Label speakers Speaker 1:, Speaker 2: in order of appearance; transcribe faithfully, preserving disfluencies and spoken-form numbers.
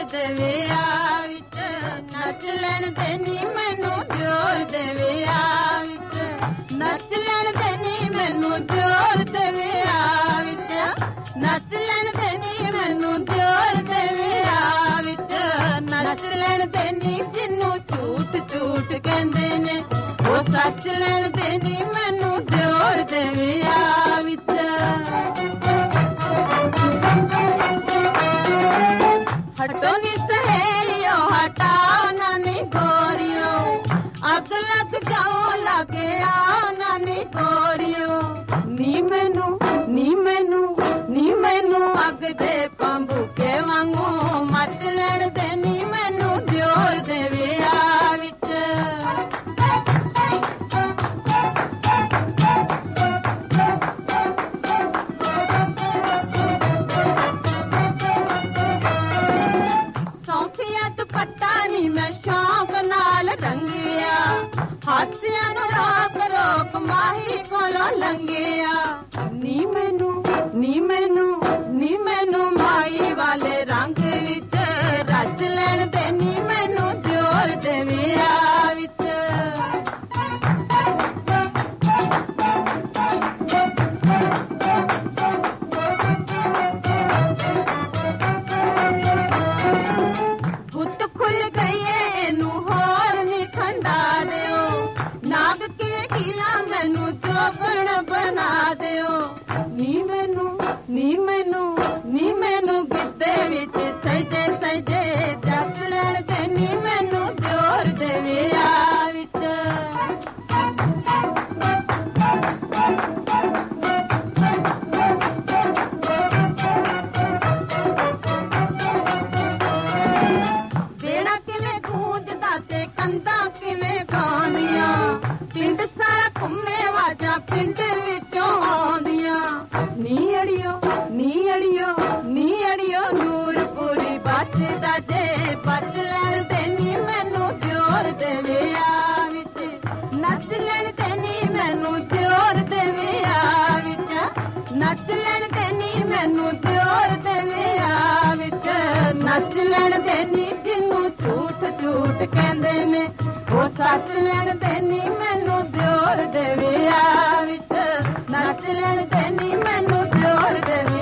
Speaker 1: ਦੇ ਵਿਆਹ ਵਿੱਚ ਨੱਚ ਲੈਣ ਦੇ ਨੀ ਮੈਨੂੰ ਦਿਓਰ ਦੇ ਵਿਆਹ ਵਿੱਚ ਨੱਚ ਲੈਣ ਦੇ ਨੀ ਮੈਨੂੰ ਦਿਓਰ ਦੇ ਵਿਆਹ ਵਿੱਚ ਨੱਚ ਲੈਣ ਦੇ ਨੀ ਮੈਨੂੰ ਦਿਓਰ ਦੇ ਵਿਆਹ ਵਿੱਚ ਨੱਚ ਲੈਣ ਦੇ ਨੀ ਜਿਹਨੂੰ ਝੂਠ ਝੂਠ ਕਹਿੰਦੇ ਨੇ ਉਹ ਸੱਚ ਲੈਣ ਦੇ ਨੀ ਮੈਨੂੰ ਦਿਓਰ ਦੇ ਵਿਆਹ ਵਿੱਚ ਹਟੋ ਨੀ ਸਹੇਲਿਓ ਹਟਾਓ ਨਾ ਨੀ ਗੋਰੀਓ ਅੱਗ ਲੱਗ ਜਾਓ ਲਾਗੇ ਆਓ ਨਾ ਨੀ ਗੋਰੀਓ ਨੀ ਮੈਨੂੰ ਨੀ ਮੈਨੂੰ ਨੀ ਮੈਨੂੰ ਅੱਗ ਦੇ ਪੰਬੂਕੇ ਵਾਂਗੂ ਮੱਚ ਲੈਣ ਦੇ ਨੀ ਮੈਨੂੰ ਦਿਓਰ ਦੇ ਵਿਆਹ ਵਿੱਚ ਮੈਂ ਸ਼ੌਕ ਨਾਲ ਰੰਗਿਆ ਹਾਸਿਆਂ ਨੂੰ ਰੋਕ ਰੋਕ ਮਾਹੀ ਕੋਲੋਂ ਲੰਘਿਆ ਨੀ ਮੈਨੂੰ ਨੀ ਮੈਨੂੰ ਨੀ ਮੈਨੂੰ ਮਾਈ ਵਾਲੇ ਰੰਗ ਵਿੱਚ ਰੱਜ ਲੈਣ ਦੇ ਨੀ ਮੈਨੂੰ ਦਿਓਰ ਦੇ ਵਿਆਹ ਵਿੱਚ ਮੈਨੂੰ ਜੋਗਣ ਬਣਾ ਦਿਓ ਨੀ ਮੈਨੂੰ ਨੀ ਮੈਨੂੰ ਨੀ ਮੈਨੂੰ ਗਿੱਧੇ ਵਿੱਚ ਸਜਦੇ ਸਜਦੇ ਜੱਟ ਲੈਣ ਦੇ ਨੀ ਮੈਨੂੰ ਦਿਓਰ ਦੇ ਵਿਆਹ ਵਿੱਚ ਦੇਣਾ ਕਿਵੇਂ ਗੂੰਜਦਾ ਤੇ ਕੰਧਾਂ ਕਿਵੇਂ ਗਾਉਂਦੀਆਂ ਪਿੰਡ ਸਾਰਾ ਘੁੰਮੇ ਵਾਜਾਂ ਪਿੰਡ ਵਿੱਚੋਂ ਆਉਂਦੀਆਂ ਨੀ ਅੜਿਓ ਨੀ ਅੜਿਓ ਨੀ ਅੜਿਓ ਨੂਰਪੁਰੀ ਬਚਦਾ ਜੇ ਬਚ ਲੈਣ ਦੇ ਨੀ ਮੈਨੂੰ ਦਿਓਰ ਦੇ ਵਿਆਹ ਵਿੱਚ ਨੱਚ ਲੈਣ ਦੇ ਨੀ ਮੈਨੂੰ ਦਿਓਰ ਦੇ ਵਿਆਹ ਵਿੱਚ ਨੱਚ ਲੈਣ ਦੇ ਨੀ ਮੈਨੂੰ ਦਿਓਰ ਦੇ ਵਿਆਹ ਵਿੱਚ ਨੱਚ ਲੈਣ ਦੇ ਨੀ ਜਿਹਨੂੰ ਝੂਠ ਝੂਠ ਕਹਿੰਦੇ ਨੇ ਉਹ ਸੱਚ ਲੈਣ ਦੇ ਨੀ ਮੈਨੂੰ ਦਿਓਰ ਦੇ ਵਿਆਹ ਵਿੱਚ ਨੱਚ ਲੈਣ ਦੇ ਨੀ ਮੈਨੂੰ ਦਿਓਰ ਦੇ